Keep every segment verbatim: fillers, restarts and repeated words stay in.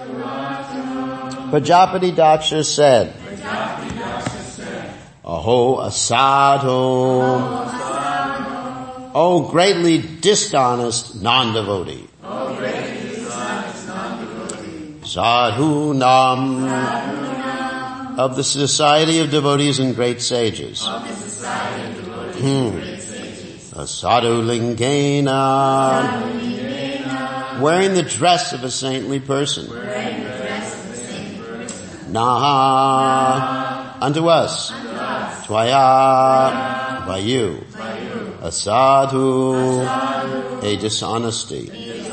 Prajapati Daksha said, Aho asado, O greatly dishonest non-devotee. Sadhu nam, of the society of devotees and great sages. Hmm. Sadhu lingena, wearing the dress of a saintly person. Naha, unto us. Tvaya, by you. A sadhu, a dishonesty.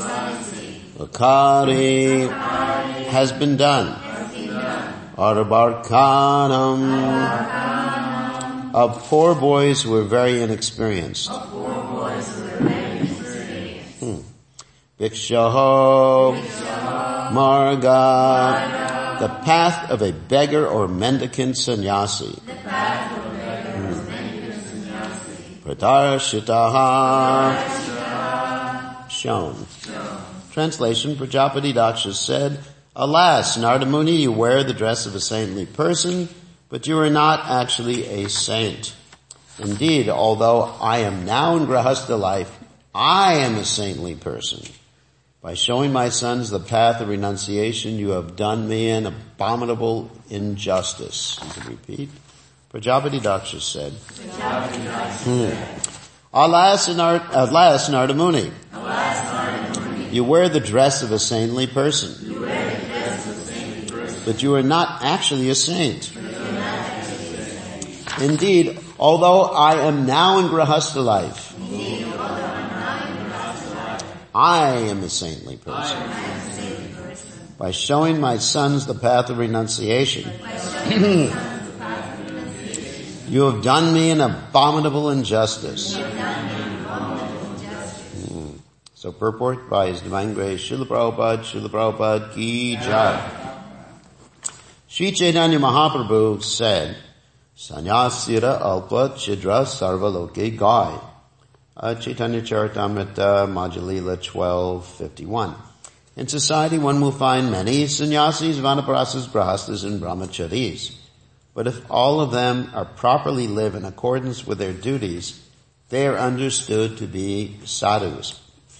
Akari, has been done. Arabarkanam, of poor boys who were very inexperienced. Hmm. Bhikshaho, marga, the path of a beggar or mendicant sannyasi. Pradarshitaha, shown. Translation, Prajapati Daksha said, Alas, Narada Muni, you wear the dress of a saintly person, but you are not actually a saint. Indeed, although I am now in Grahastha life, I am a saintly person. By showing my sons the path of renunciation, you have done me an abominable injustice. You can repeat. Prajapati Daksha said, hmm. Alas, Narada, alas, Narada Muni, you wear the dress of a saintly person, but you are not actually a saint. Indeed, although I am now in Grahastha life, I am a saintly person. By showing my sons the path of renunciation, you have done me an abominable injustice. Hmm. So purport by His Divine Grace, Srila Prabhupada, Srila Prabhupada Ki Jai. Sri Chaitanya Mahaprabhu said, Sanyasira alpa chidra sarva loke gai. Uh, Chaitanya Charitamrita, Madhya-lila twelve fifty-one. In society one will find many sannyasis, vanaprasthas, grahasthas, and brahmacharis. But if all of them are properly live in accordance with their duties, they are understood to be sadhus.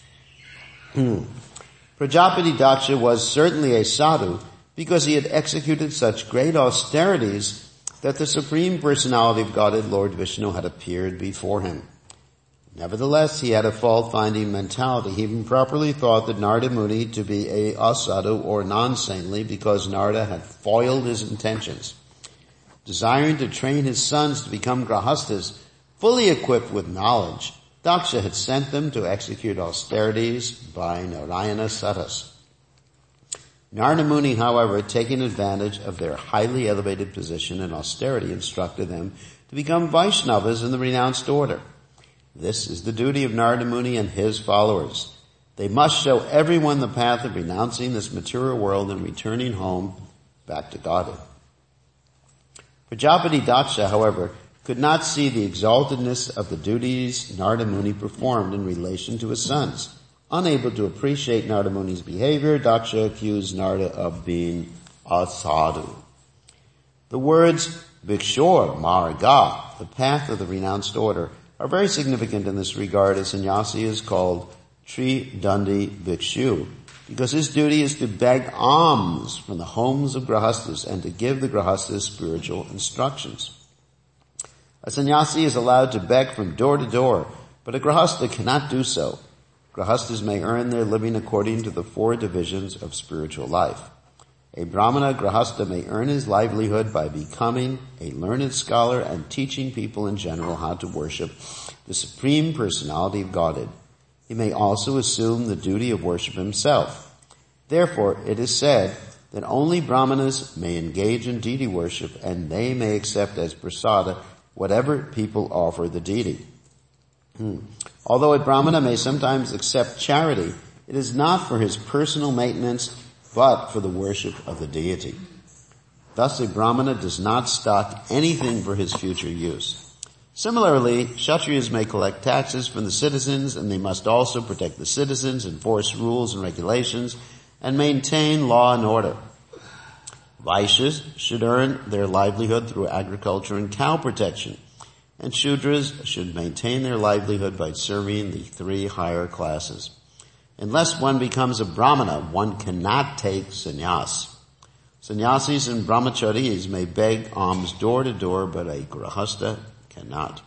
Prajapati Daksha was certainly a sadhu because he had executed such great austerities that the Supreme Personality of Godhead, Lord Vishnu, had appeared before him. Nevertheless, he had a fault-finding mentality. He even properly thought that Narada Muni to be a asadhu or non-saintly because Narada had foiled his intentions. Desiring to train his sons to become grahasthas, fully equipped with knowledge, Daksha had sent them to execute austerities by Narayana Satas. Narada Muni, however, taking advantage of their highly elevated position and austerity, instructed them to become Vaishnavas in the renounced order. This is the duty of Narada Muni and his followers. They must show everyone the path of renouncing this material world and returning home back to Godhead. Prajapati Daksha, however, could not see the exaltedness of the duties Narada Muni performed in relation to his sons. Unable to appreciate Narada Muni's behavior, Daksha accused Narada of being a sadhu. The words bhikshor, marga, the path of the renounced order, are very significant in this regard. A sannyasi is called Tridandi Bhikshu, because his duty is to beg alms from the homes of grahasthas and to give the grahasthas spiritual instructions. A sannyasi is allowed to beg from door to door, but a grahastha cannot do so. Grahasthas may earn their living according to the four divisions of spiritual life. A brahmana grahastha may earn his livelihood by becoming a learned scholar and teaching people in general how to worship the Supreme Personality of Godhead. He may also assume the duty of worship himself. Therefore, it is said that only brahmanas may engage in deity worship, and they may accept as prasada whatever people offer the deity. Hmm. Although a brahmana may sometimes accept charity, it is not for his personal maintenance, but for the worship of the deity. Thus, a brahmana does not stock anything for his future use. Similarly, Kshatriyas may collect taxes from the citizens, and they must also protect the citizens, enforce rules and regulations, and maintain law and order. Vaishyas should earn their livelihood through agriculture and cow protection, and Shudras should maintain their livelihood by serving the three higher classes. Unless one becomes a Brahmana, one cannot take sannyas. Sannyasis and brahmacharis may beg alms door to door, but a grahastha cannot.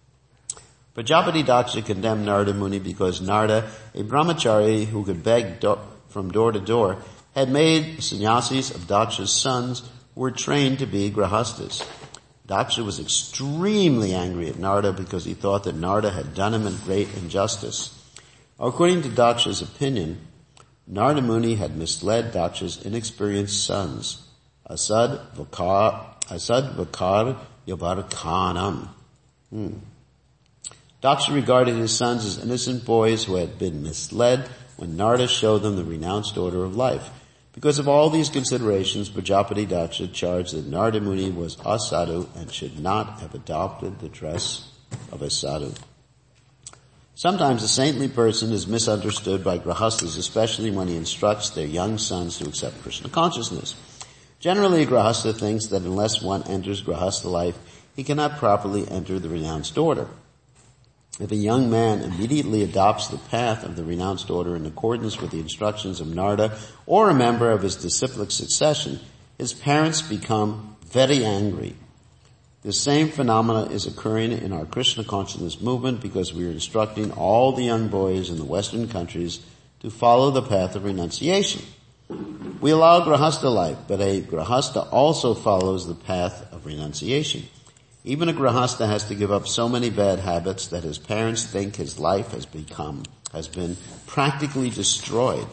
Prajapati Daksha condemned Narada Muni because Narada, a brahmachari who could beg do- from door to door, had made sannyasis of Daksha's sons who were trained to be grahasthas. Daksha was extremely angry at Narada because he thought that Narada had done him a great injustice. According to Daksha's opinion, Narada Muni had misled Daksha's inexperienced sons, Asad, Vakar, Asad, Vakar, Yabarkanam. Hmm. Daksha regarded his sons as innocent boys who had been misled when Narada showed them the renounced order of life. Because of all these considerations, Prajapati Daksha charged that Narada Muni was a sadhu and should not have adopted the dress of a sadhu. Sometimes a saintly person is misunderstood by grahasthas, especially when he instructs their young sons to accept Krishna consciousness. Generally, a grahastha thinks that unless one enters grahastha life, he cannot properly enter the renounced order. If a young man immediately adopts the path of the renounced order in accordance with the instructions of Narada or a member of his disciplic succession, his parents become very angry. The same phenomena is occurring in our Krishna consciousness movement because we are instructing all the young boys in the Western countries to follow the path of renunciation. We allow grahastha life, but a grahastha also follows the path of renunciation. Even a grahastha has to give up so many bad habits that his parents think his life has become, has been practically destroyed.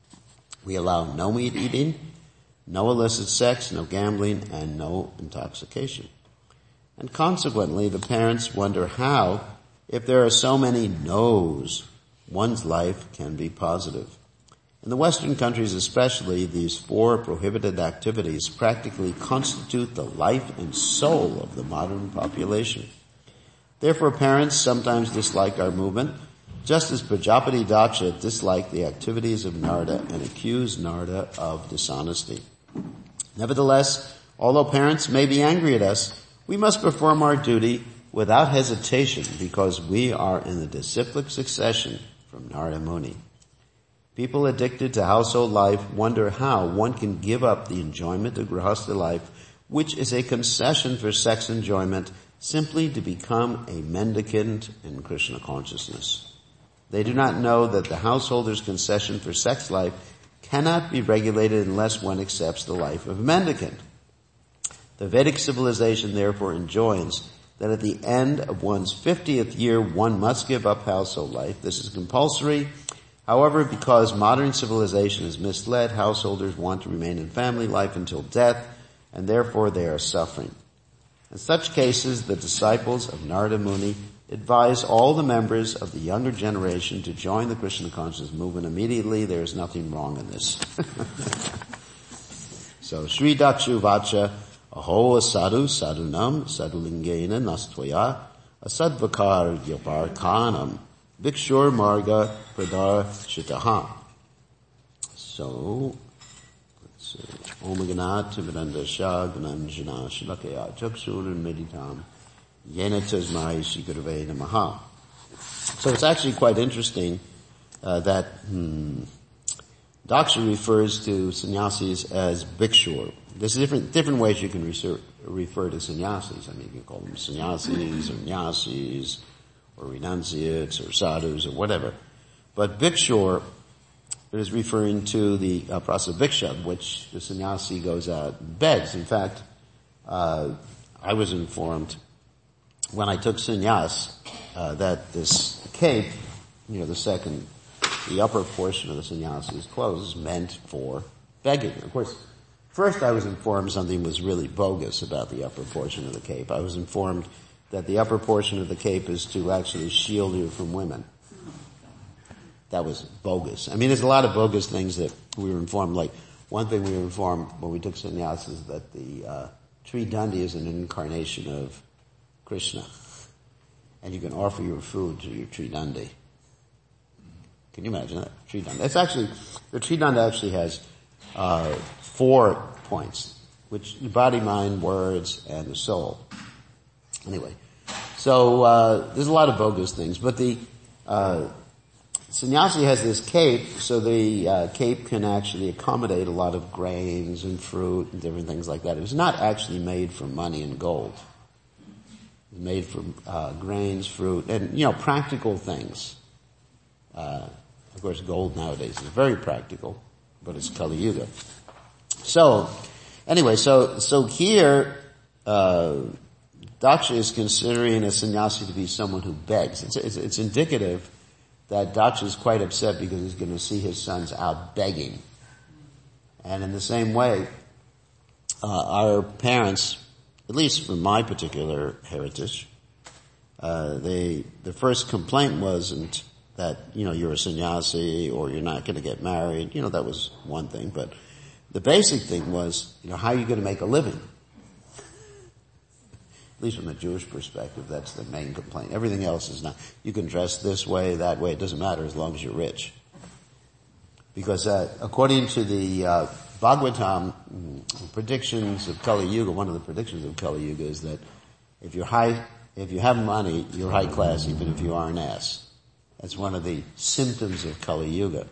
We allow no meat eating, no illicit sex, no gambling, and no intoxication. And consequently, the parents wonder how, if there are so many no's, one's life can be positive. In the Western countries especially, these four prohibited activities practically constitute the life and soul of the modern population. Therefore, parents sometimes dislike our movement, just as Prajapati Daksha disliked the activities of Narada and accused Narada of dishonesty. Nevertheless, although parents may be angry at us, we must perform our duty without hesitation because we are in the disciplic succession from Narada Muni. People addicted to household life wonder how one can give up the enjoyment of grahastha life, which is a concession for sex enjoyment, simply to become a mendicant in Krishna consciousness. They do not know that the householder's concession for sex life cannot be regulated unless one accepts the life of a mendicant. The Vedic civilization therefore enjoins that at the end of one's fiftieth year one must give up household life. This is compulsory. However, because modern civilization is misled, householders want to remain in family life until death, and therefore they are suffering. In such cases, the disciples of Narada Muni advise all the members of the younger generation to join the Krishna consciousness movement immediately. There is nothing wrong in this. So, Sri Dakshu Vacha, Aho Sadhu Sadhunam Sadhulingena Nastvaya Asadvakar Yaparkanam Vikshur Marga Pradar Shitaha. So, let's see. Om Ganat Timiranda Shah Gananjana Shalakaya Chakshur Meditam Yena Tasmai Shikurve Namaha. So it's actually quite interesting uh, that hmm, Daksha refers to sannyasis as bhikshur. There's different different ways you can refer, refer to sannyasis. I mean, you can call them sannyasis or nyasis or renunciates or sadhus or whatever. But bhikshur is referring to the uh, prasa bhiksha, which the sannyasi goes out and begs. In fact, uh, I was informed when I took sannyas uh, that this cape, you know, the second, the upper portion of the sannyasi's clothes is meant for begging. Of course, first I was informed something was really bogus about the upper portion of the cape. I was informed that the upper portion of the cape is to actually shield you from women. That was bogus. I mean, there's a lot of bogus things that we were informed. Like, one thing we were informed when we took sannyas is that the uh, tree dandi is an incarnation of Krishna. And you can offer your food to your tree dandi. Can you imagine that? Tree dandi. It's actually, the tree dandi actually has uh, four points, which the body, mind, words, and the soul. Anyway, so uh, there's a lot of bogus things, but the uh, sannyasi has this cape, so the uh, cape can actually accommodate a lot of grains and fruit and different things like that. It was not actually made from money and gold. It was made from uh, grains, fruit, and, you know, practical things. Uh, of course, gold nowadays is very practical, but it's Kali Yuga. So, anyway, so so here, uh, Daksha is considering a sannyasi to be someone who begs. It's, it's, it's indicative that Daksha is quite upset because he's going to see his sons out begging. And in the same way, uh, our parents, at least from my particular heritage, uh, they, the first complaint wasn't that, you know, you're a sannyasi or you're not going to get married. You know, that was one thing. But the basic thing was, you know, how are you going to make a living? At least from a Jewish perspective, that's the main complaint. Everything else is not. You can dress this way, that way. It doesn't matter as long as you're rich. Because uh, according to the uh, Bhagavatam, predictions of Kali Yuga, one of the predictions of Kali Yuga is that if you're high, if you have money, you're high class, even if you are an ass. That's one of the symptoms of Kali Yuga.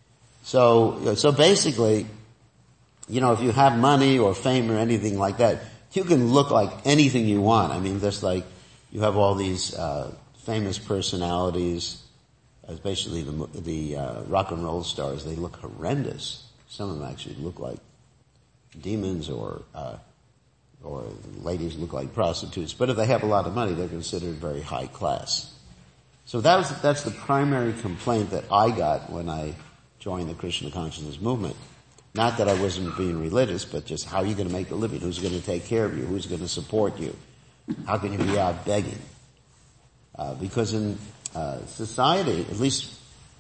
So, so basically, you know, if you have money or fame or anything like that, you can look like anything you want. I mean, just like you have all these uh famous personalities, especially the the uh, rock and roll stars. They look horrendous. Some of them actually look like demons, or uh or ladies look like prostitutes. But if they have a lot of money, they're considered very high class. So that was that's the primary complaint that I got when I joined the Krishna consciousness movement. Not that I wasn't being religious, but just how are you going to make a living? Who's going to take care of you? Who's going to support you? How can you be out begging? Uh, because in uh, society, at least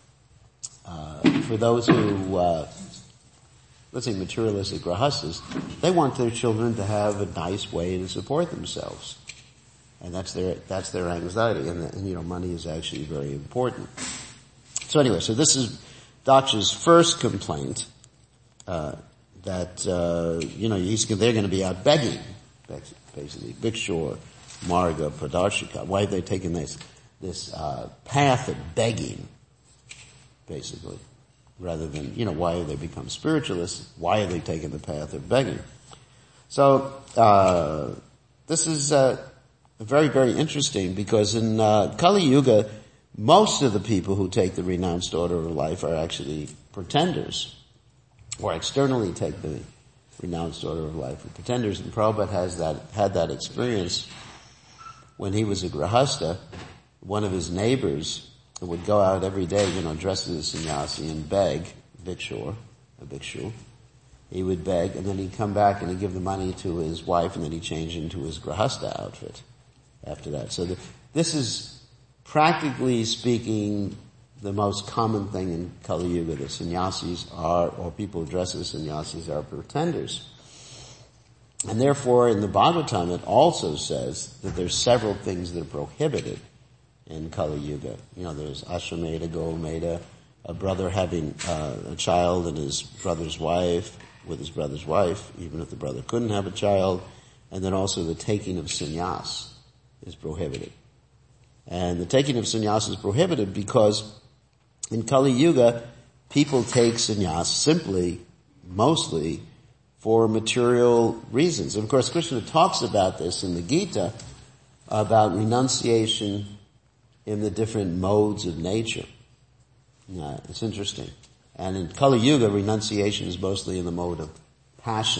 uh, for those who, uh, let's say materialistic grahastas, they want their children to have a nice way to support themselves. And that's their, that's their anxiety. And, and you know, money is actually very important. So anyway, so this is Daksha's first complaint. Uh, that, uh, you know, he's, they're going to be out begging, basically. Bhikshur, Marga, Pradarshika. Why have they taken this, this, uh, path of begging, basically? Rather than, you know, why have they become spiritualists? Why have they taken the path of begging? So, uh, this is, uh, very, very interesting because in, uh, Kali Yuga, most of the people who take the renounced order of life are actually pretenders. Or externally take the renounced order of life. The pretenders, and Prabhupada has that, had that experience when he was a grahasta. One of his neighbors would go out every day, you know, dressed as a sannyasi and beg, bhikshur, a bhikshu. He would beg, and then he'd come back and he'd give the money to his wife, and then he'd change into his grahasta outfit after that. So the, this is, practically speaking, the most common thing in Kali Yuga. The sannyasis are, or people dressed as sannyasis are pretenders. And therefore, in the Bhagavatam, it also says that there's several things that are prohibited in Kali Yuga. You know, there's Ashvamedha, Govamedha, a brother having uh, a child and his brother's wife, with his brother's wife, even if the brother couldn't have a child. And then also the taking of sannyas is prohibited. And the taking of sannyas is prohibited because in Kali Yuga, people take sannyas simply, mostly, for material reasons. And of course, Krishna talks about this in the Gita, about renunciation in the different modes of nature. Yeah, it's interesting. And in Kali Yuga, renunciation is mostly in the mode of passion.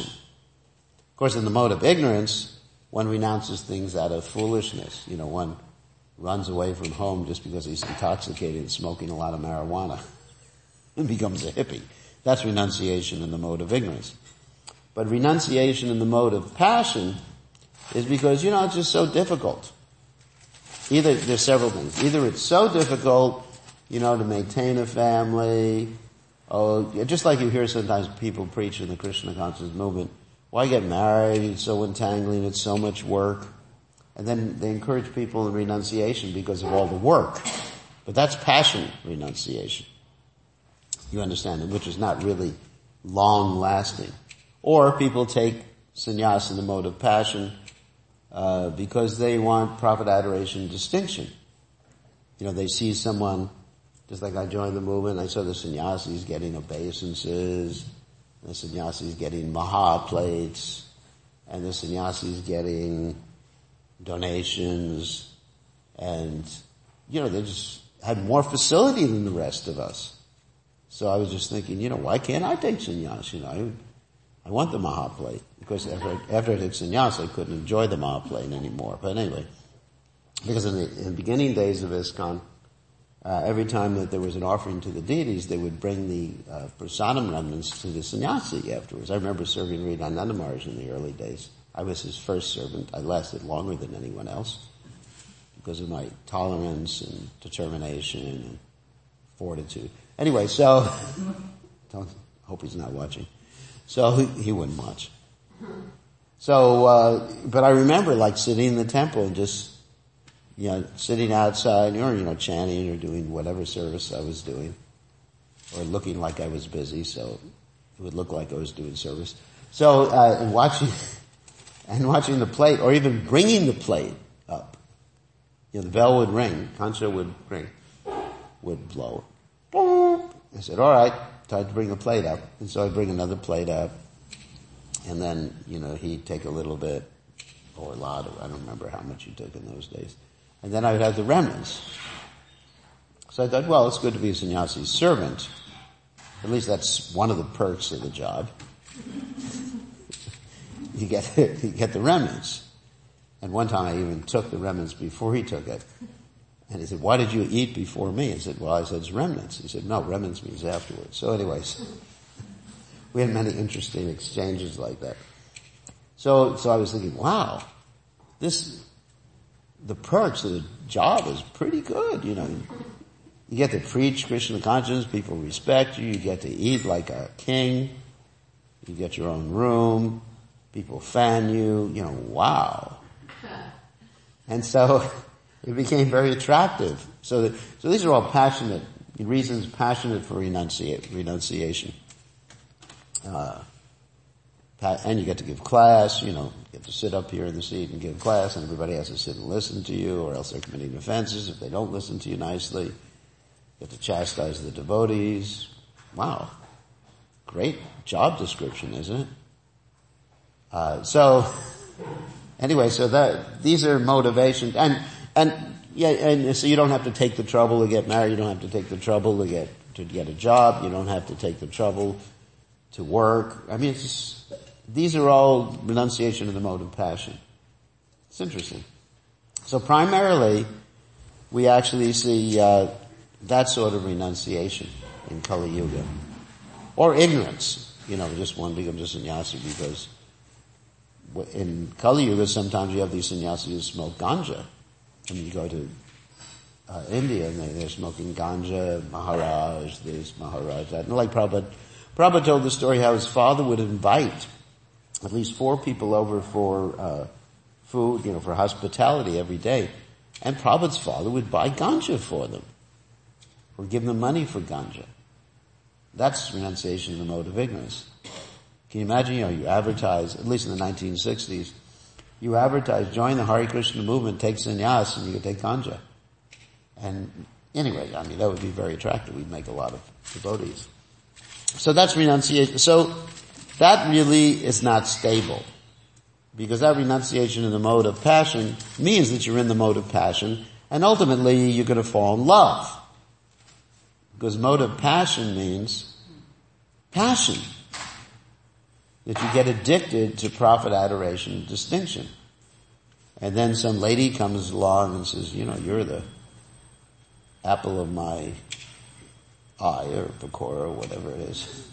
Of course, in the mode of ignorance, one renounces things out of foolishness. You know, one runs away from home just because he's intoxicated and smoking a lot of marijuana and becomes a hippie. That's renunciation in the mode of ignorance. But renunciation in the mode of passion is because, you know, it's just so difficult. Either, there's several things. Either it's so difficult, you know, to maintain a family, or just like you hear sometimes people preach in the Krishna consciousness movement, why get married? It's so entangling, it's so much work. And then they encourage people in renunciation because of all the work. But that's passion renunciation. You understand, which is not really long lasting. Or people take sannyas in the mode of passion, uh, because they want profit, adoration, distinction. You know, they see someone, just like I joined the movement, I saw the sannyasis getting obeisances, the sannyasis getting maha plates, and the sannyasis getting donations, and, you know, they just had more facility than the rest of us. So I was just thinking, you know, why can't I take sannyas? You know, I, I want the maha plate. Because after, after I took sannyas, I couldn't enjoy the maha plate anymore. But anyway, because in the, in the beginning days of ISKCON, uh, every time that there was an offering to the deities, they would bring the uh, prasadam remnants to the sannyasi afterwards. I remember serving Sridhananda Maharaj in the early days. I was his first servant. I lasted longer than anyone else because of my tolerance and determination and fortitude. Anyway, so, don't, hope he's not watching. So he, he wouldn't watch. So, uh, but I remember like sitting in the temple and just, you know, sitting outside or, you know, chanting or doing whatever service I was doing or looking like I was busy, so it would look like I was doing service. So, uh, and watching, and watching the plate or even bringing the plate up. You know, the bell would ring, Kancha would ring, would blow. I said, all right, time to bring the plate up. And so I'd bring another plate up. And then, you know, he'd take a little bit, or a lot, of, I don't remember how much he took in those days. And then I would have the remnants. So I thought, well, it's good to be a sannyasi's servant. At least that's one of the perks of the job. you get, you get the remnants. And one time I even took the remnants before he took it. And he said, why did you eat before me? I said, well, I said, it's remnants. He said, no, remnants means afterwards. So anyways, we had many interesting exchanges like that. So, so I was thinking, wow, this, the perks of the job is pretty good, you know. You get to preach Krishna consciousness, people respect you, you get to eat like a king, you get your own room, people fan you, you know, wow. And so, it became very attractive. So that, so these are all passionate reasons, passionate for renunciate, renunciation. Uh, and you get to give class, you know, you get to sit up here in the seat and give class, and everybody has to sit and listen to you, or else they're committing offenses if they don't listen to you nicely. You get to chastise the devotees. Wow. Great job description, isn't it? Uh, so, anyway, so that, these are motivations, and, and, yeah, and so you don't have to take the trouble to get married, you don't have to take the trouble to get, to get a job, you don't have to take the trouble to work. I mean, it's just, these are all renunciation of the mode of passion. It's interesting. So primarily, we actually see, uh, that sort of renunciation in Kali Yuga. Or ignorance. You know, just one becomes a sannyasi because in Kali Yuga, sometimes you have these sannyasis who smoke ganja. I mean, you go to uh, India and they, they're smoking ganja, Maharaj this, Maharaj that. And like Prabhupada, Prabhupada told the story how his father would invite at least four people over for uh food, you know, for hospitality every day. And Prabhupada's father would buy ganja for them. Or give them money for ganja. That's renunciation of the mode of ignorance. Can you imagine, you know, you advertise, at least in the nineteen sixties, you advertise, join the Hare Krishna movement, take sannyas, and you could take ganja. And anyway, I mean, that would be very attractive. We'd make a lot of devotees. So that's renunciation. So that really is not stable. Because that renunciation in the mode of passion means that you're in the mode of passion, and ultimately you're going to fall in love. Because mode of passion means passion. That you get addicted to profit, adoration, and distinction. And then some lady comes along and says, you know, you're the apple of my eye, or pakora, or whatever it is.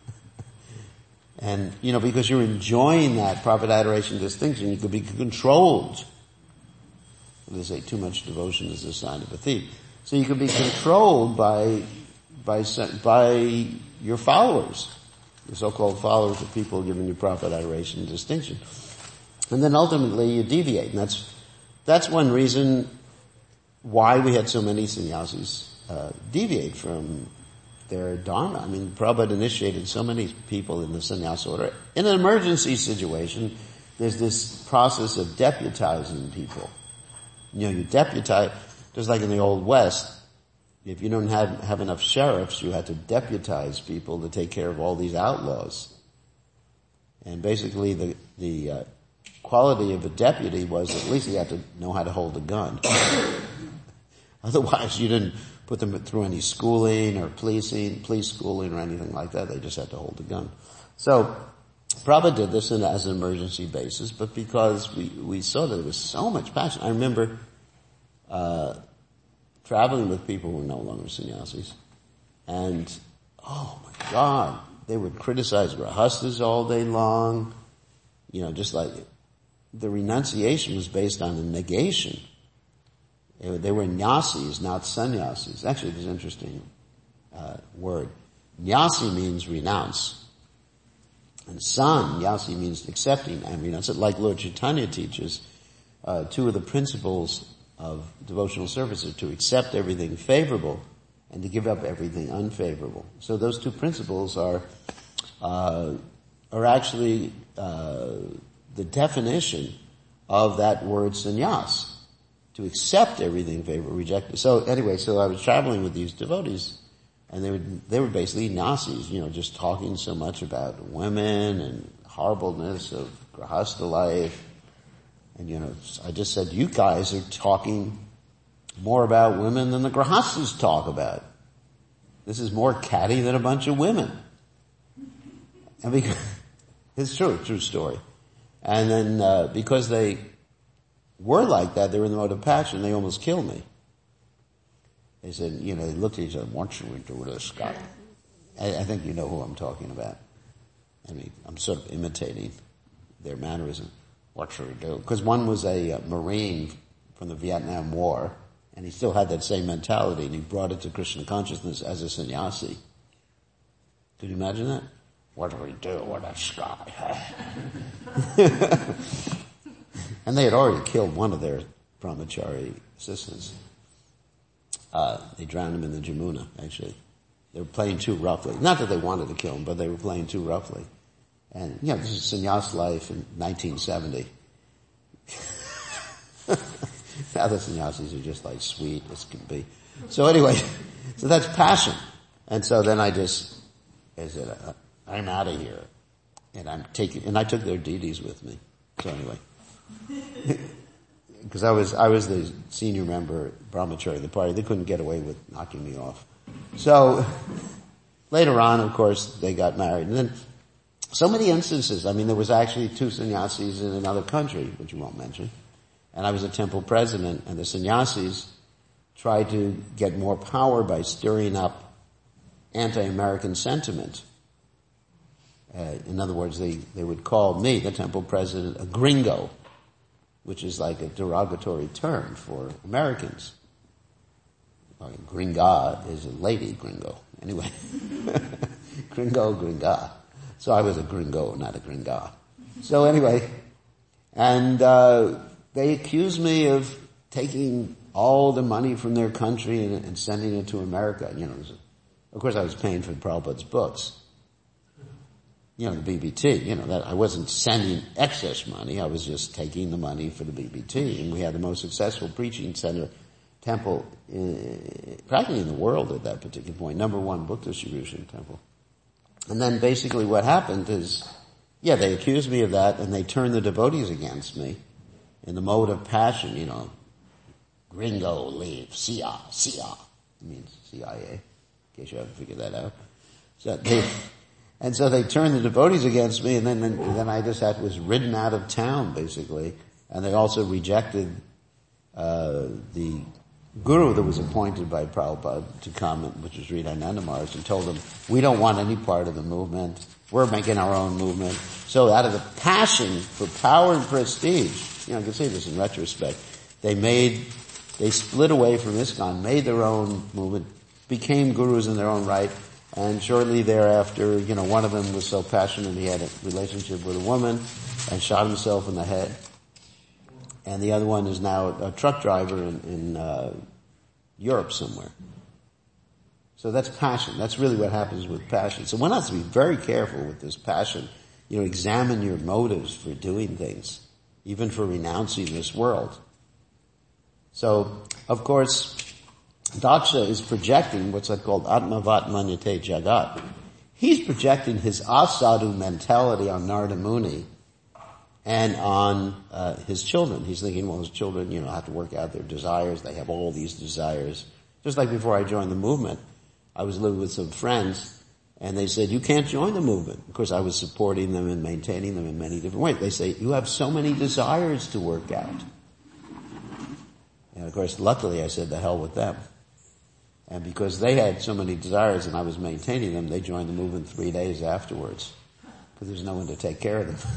And, you know, because you're enjoying that profit, adoration, distinction, you could be controlled. They say too much devotion is a sign of a thief. So you could be controlled by, by, by your followers. The so-called followers of people giving you profit, adoration, and distinction. And then ultimately you deviate. And that's, that's one reason why we had so many sannyasis, uh, deviate from their dharma. I mean, Prabhupada initiated so many people in the sannyasa order. In an emergency situation, there's this process of deputizing people. You know, you deputize, just like in the Old West, if you don't have, have enough sheriffs, you had to deputize people to take care of all these outlaws. And basically the, the, uh, quality of a deputy was at least he had to know how to hold a gun. Otherwise you didn't put them through any schooling or policing, police schooling or anything like that. They just had to hold a gun. So, Prabhupada did this in, as an emergency basis, but because we, we saw that there was so much passion. I remember, uh, traveling with people who were no longer sannyasis, and, oh my God, they would criticize grahastas all day long, you know, just like, the renunciation was based on a negation. They were nyasis, not sannyasis. Actually, there's an interesting uh, word. Nyasi means renounce. And san, nyasi means accepting and renounce. Like Lord Chaitanya teaches, uh, two of the principles of devotional service are to accept everything favorable and to give up everything unfavorable. So those two principles are, uh, are actually, uh, the definition of that word sannyas. To accept everything favorable, reject it. So anyway, so I was traveling with these devotees, and they would, they were basically nyasis, you know, just talking so much about women and horribleness of grahasta life. And you know, I just said, you guys are talking more about women than the grahastas talk about. This is more catty than a bunch of women. And because, it's true, true story. And then, uh, because they were like that, they were in the mode of passion, they almost killed me. They said, you know, they looked at each other, what should we do with this guy? I, I think you know who I'm talking about. I mean, I'm sort of imitating their mannerism. What should we do? Because one was a uh, Marine from the Vietnam War, and he still had that same mentality, and he brought it to Krishna consciousness as a sannyasi. Could you imagine that? What do we do with this guy? And they had already killed one of their brahmachari assistants. Uh, they drowned him in the Jamuna, actually. They were playing too roughly. Not that they wanted to kill him, but they were playing too roughly. And, you know, this is sannyas life in nineteen seventy. Now the sannyasis are just like sweet as can be. So anyway, so that's passion. And so then I just, I said, uh, I'm out of here. And I'm taking, and I took their deities with me. So anyway. Because I was, I was the senior member, brahmachari of the party. They couldn't get away with knocking me off. So, later on, of course, they got married. And then, so many instances. I mean, there was actually two sannyasis in another country, which you won't mention. And I was a temple president, and the sannyasis tried to get more power by stirring up anti-American sentiment. Uh, in other words, they, they would call me, the temple president, a gringo, which is like a derogatory term for Americans. Well, gringa is a lady gringo. Anyway. Gringo, gringa. So I was a gringo, not a gringa. So anyway, and, uh, they accused me of taking all the money from their country and, and sending it to America. You know, of course I was paying for Prabhupada's books. You know, the B B T, you know, that I wasn't sending excess money, I was just taking the money for the B B T, and we had the most successful preaching center temple in, practically in the world at that particular point, number one book distribution temple. And then basically what happened is, yeah, they accused me of that, and they turned the devotees against me in the mode of passion, you know, gringo, leave, C I A, C I A, it means C I A, in case you haven't figured that out. So they, And so they turned the devotees against me, and then, and then I just had, was ridden out of town, basically. And they also rejected, uh, the guru that was appointed by Prabhupada to come, which was Sri Ananda Maharaj, and told them, we don't want any part of the movement. We're making our own movement. So out of the passion for power and prestige, you know, I can say this in retrospect, they made, they split away from ISKCON, made their own movement, became gurus in their own right. And shortly thereafter, you know, one of them was so passionate he had a relationship with a woman and shot himself in the head. And the other one is now a truck driver in, in uh, Europe somewhere. So that's passion. That's really what happens with passion. So one has to be very careful with this passion. You know, examine your motives for doing things, even for renouncing this world. So, of course, Daksha is projecting what's called Atmavat Manyate Jagat. He's projecting his asadu mentality on Narada Muni and on uh, his children. He's thinking, well, his children, you know, have to work out their desires. They have all these desires. Just like before I joined the movement, I was living with some friends, and they said, you can't join the movement. Of course, I was supporting them and maintaining them in many different ways. They say, you have so many desires to work out. And of course, luckily I said, the hell with them. And because they had so many desires and I was maintaining them, they joined the movement three days afterwards. Because there's no one to take care of them.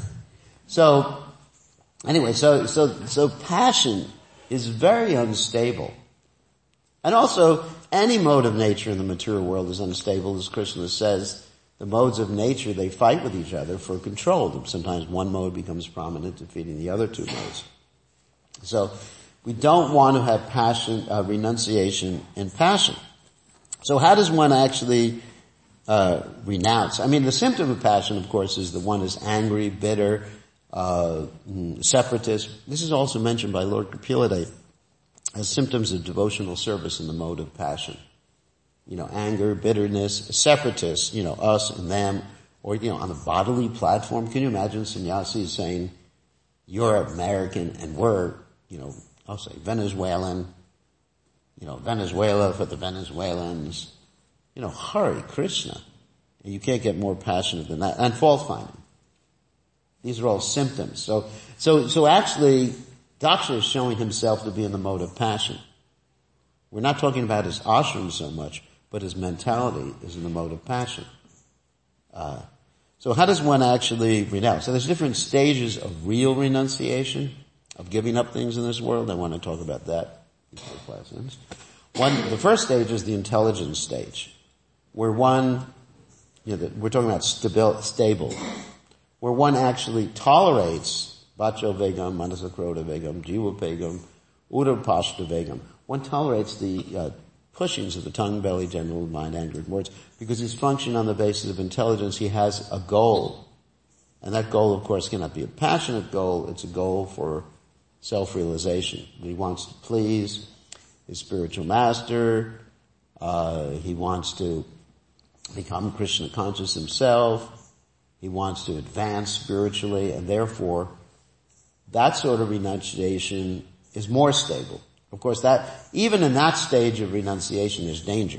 So, anyway, so, so, so passion is very unstable. And also, any mode of nature in the material world is unstable. As Krishna says, the modes of nature, they fight with each other for control. Sometimes one mode becomes prominent, defeating the other two modes. So, we don't want to have passion, uh, renunciation and passion. So how does one actually uh renounce? I mean, the symptom of passion, of course, is the one is angry, bitter, uh separatist. This is also mentioned by Lord Kapila as symptoms of devotional service in the mode of passion. You know, anger, bitterness, separatists, you know, us and them, or, you know, on a bodily platform. Can you imagine sannyasis saying, you're American and we're, you know, I'll say Venezuelan, you know, Venezuela for the Venezuelans, you know, Hare Krishna. And you can't get more passionate than that. And fault finding. These are all symptoms. So, so, so actually, Daksha is showing himself to be in the mode of passion. We're not talking about his ashram so much, but his mentality is in the mode of passion. Uh, so how does one actually renounce? So there's different stages of real renunciation, of giving up things in this world. I want to talk about that before class ends. One, the first stage is the intelligence stage, where one, you know, we're talking about stabil, stable, where one actually tolerates Bacho Vegam, Manasakroda Vegam, Jiva Vegam, Udapashta Vegam. One tolerates the uh, pushings of the tongue, belly, general mind, anger, and words, because he's functioning on the basis of intelligence. He has a goal. And that goal, of course, cannot be a passionate goal. It's a goal for self-realization. He wants to please his spiritual master. Uh, he wants to become Krishna conscious himself. He wants to advance spiritually, and therefore, that sort of renunciation is more stable. Of course, that even in that stage of renunciation, there's danger.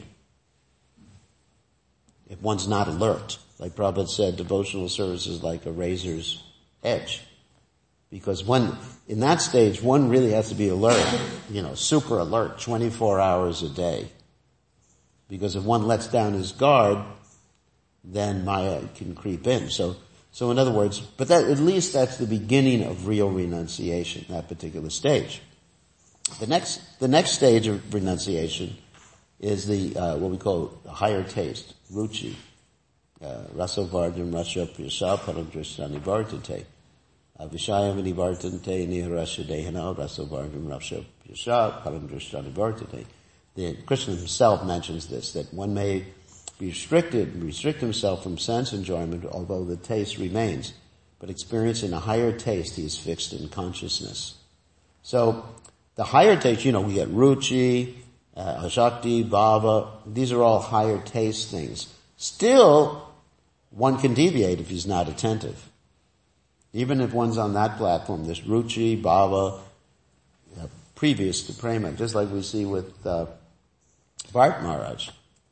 If one's not alert, like Prabhupada said, devotional service is like a razor's edge. Because one, in that stage, one really has to be alert, you know, super alert, twenty-four hours a day. Because if one lets down his guard, then Maya can creep in. So, so in other words, but that, at least that's the beginning of real renunciation, that particular stage. The next, the next stage of renunciation is the, uh, what we call the higher taste, ruchi. Uh, Rasovardham Rasya Priyasa Paramdrishtani Vartate. Vishayam Nivartante Niharasya Dehana Rasovardham Rasya Priyasa Paramdrishtani Vartate. The Krishna himself mentions this, that one may be restricted, restrict himself from sense enjoyment, although the taste remains. But experiencing a higher taste, he is fixed in consciousness. So, the higher taste, you know, we get ruchi, uh, ashakti, bhava, these are all higher taste things. Still, one can deviate if he's not attentive. Even if one's on that platform, this ruchi, bhava, uh, previous to prema, just like we see with uh, Bharat Maharaj.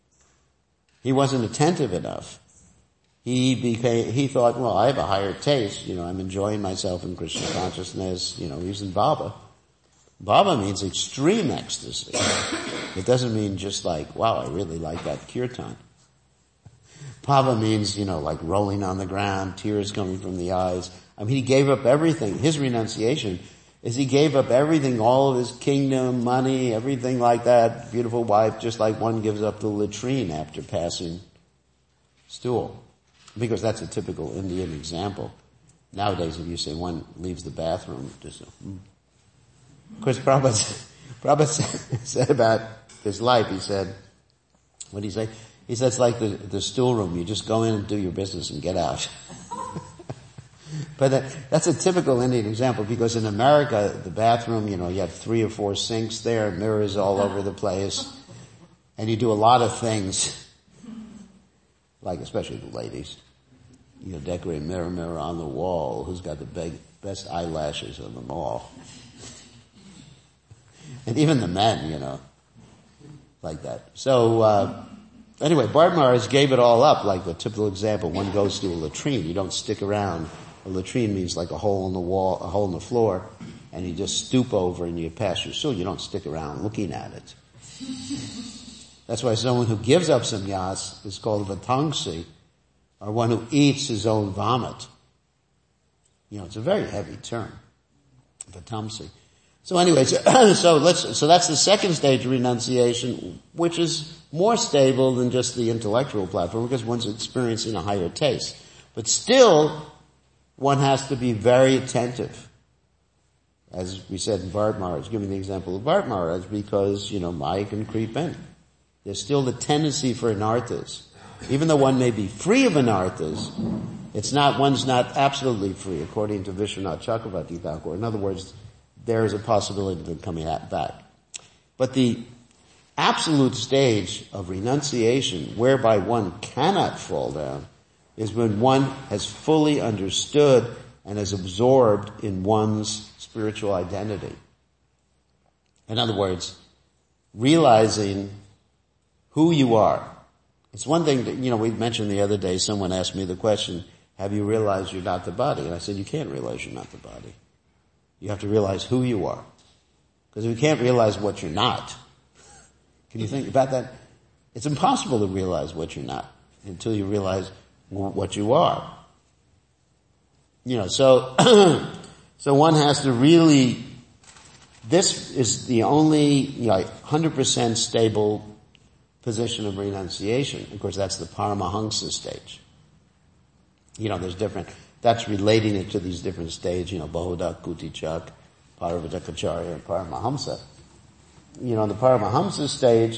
He wasn't attentive enough. He became, he thought, well, I have a higher taste, you know, I'm enjoying myself in Krishna consciousness, you know, he's in bhava. Bhava means extreme ecstasy. It doesn't mean just like, wow, I really like that kirtan. Bhava means, you know, like rolling on the ground, tears coming from the eyes. I mean, he gave up everything. His renunciation is he gave up everything, all of his kingdom, money, everything like that, beautiful wife, just like one gives up the latrine after passing stool. Because that's a typical Indian example. Nowadays, if you say one leaves the bathroom, just, mm. Of course, Prabhupada, Prabhupada said about his life, he said, What do you say? He said it's like the, the stool room. You just go in and do your business and get out. But that, that's a typical Indian example, because in America, the bathroom, you know, you have three or four sinks there, mirrors all over the place, and you do a lot of things, like especially the ladies. You know, decorate mirror, mirror on the wall, who's got the big, best eyelashes of them all. And even the men, you know, like that. So, uh, anyway, Bart Maharaj gave it all up, like the typical example. One goes to a latrine. You don't stick around. A latrine means like a hole in the wall, a hole in the floor, and you just stoop over and you pass your stool. You don't stick around looking at it. That's why someone who gives up sannyas is called vatangsi, or one who eats his own vomit. You know, it's a very heavy term, vatamsi. So anyway, so, so let's, so that's the second stage of renunciation, which is more stable than just the intellectual platform, because one's experiencing a higher taste. But still, one has to be very attentive. As we said in Bart Maharaj, giving the example of Bart Maharaj, because, you know, Maya can creep in. There's still the tendency for anarthas. Even though one may be free of anarthas, it's not, one's not absolutely free, according to Vishwanath Chakravarti Thakur. In other words, there is a possibility of them coming back. But the absolute stage of renunciation, whereby one cannot fall down, is when one has fully understood and is absorbed in one's spiritual identity. In other words, realizing who you are. It's one thing that, you know, we mentioned the other day, someone asked me the question, have you realized you're not the body? And I said, you can't realize you're not the body. You have to realize who you are. Because if you can't realize what you're not, can you think about that? It's impossible to realize what you're not until you realize what you are. You know, so, so one has to really, this is the only, you know, one hundred percent stable position of renunciation. Of course, that's the Paramahamsa stage. You know, there's different, that's relating it to these different stages, you know, Bahudak, Kutichak, Paravatakacharya, and Paramahamsa. You know, the Paramahamsa stage,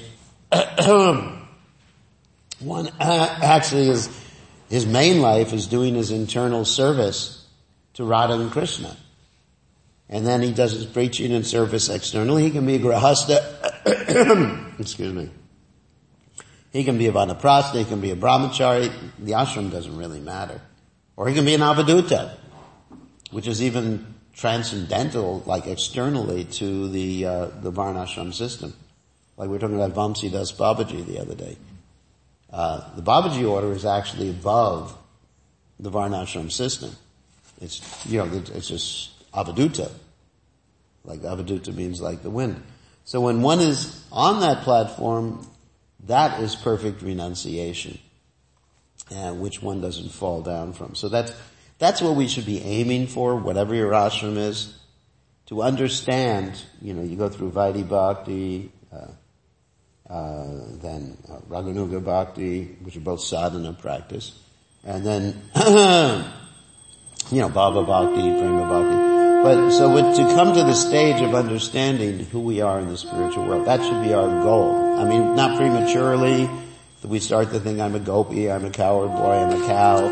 one actually is, his main life is doing his internal service to Radha and Krishna. And then he does his preaching and service externally. He can be a grahasta, excuse me. He can be a vanaprastha, he can be a brahmachari, the ashram doesn't really matter. Or he can be an avadhuta, which is even transcendental, like externally to the, uh, the varnashram system. Like we were talking about Vamsidas Babaji the other day. Uh, the Babaji order is actually above the varnashram system. It's, you know, it's just avadhuta. Like avadhuta means like the wind. So when one is on that platform, that is perfect renunciation, uh, which one doesn't fall down from. So that's, that's what we should be aiming for, whatever your ashram is, to understand, you know, you go through Vaidhi Bhakti, uh, uh, then uh, Raganuga Bhakti, which are both sadhana practice, and then, you know, Bhava Bhakti, Prema Bhakti. But, so with, to come to the stage of understanding who we are in the spiritual world, that should be our goal. I mean, not prematurely, that we start to think I'm a gopi, I'm a coward boy, I'm a cow,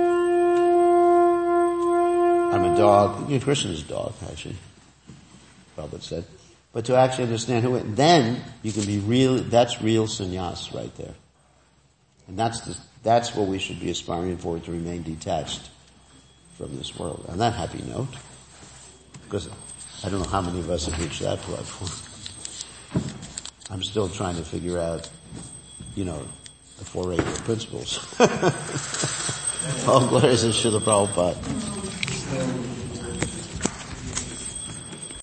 I'm a dog. You know, Krishna's a dog, actually, Prabhupada said. But to actually understand who it, then you can be real, that's real sannyas right there. And that's the, that's what we should be aspiring for, to remain detached from this world. On that happy note, because I don't know how many of us have reached that platform. I'm still trying to figure out, you know, the four regular principles. All glories to Srila Prabhupada.